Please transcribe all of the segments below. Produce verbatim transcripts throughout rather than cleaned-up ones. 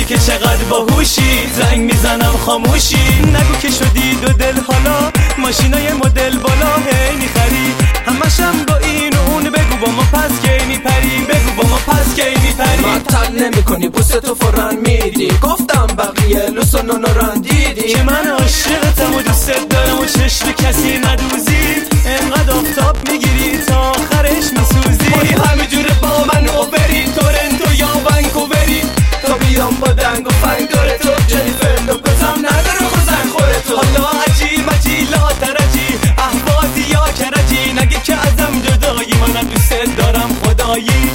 میگی که چقدر باهوشی، زنگ میزنم خاموشی. نگو که شدی دو دل حالا، ماشینای مدل بالا هی میخری، همشم با این و اون. بگو با ما پس کی میپری، بگو با ما پس کی میپری. مطل نمی کنی بوسه تو فرن میدی، گفتم بقیه لوس و نونو راندیدی که من عاشقتم و دوست دارم و چشم کسی ندوزی. انقدر آفتاب میگیری تا آخرش میسوزی. بایی همه جوره با من اوبری، تورنتو یا ونکووری، تا بیام با دنگ و فنگ داره تو جنیفر لوپزم نداره خوزن خوره تو. حالا عجیب عجیب لا ترجی، احوازی یا کرجی، نگه که ازم جدایی، منم دوست دارم خدایی.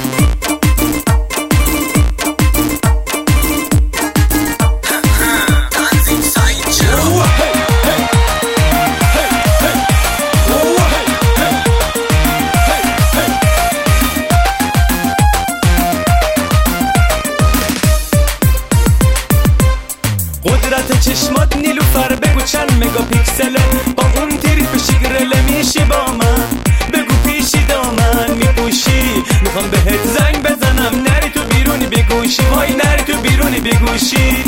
قدرت چشمات نیلوفر، بگو چند مگاپیکسله، با اون تریپ شیگرله میشی با من. بگو پیشی دامن میپوشی، میخوام بهت زنگ بزنم نری تو بیرونی بگوشی، وای نری تو بیرونی بگوشی.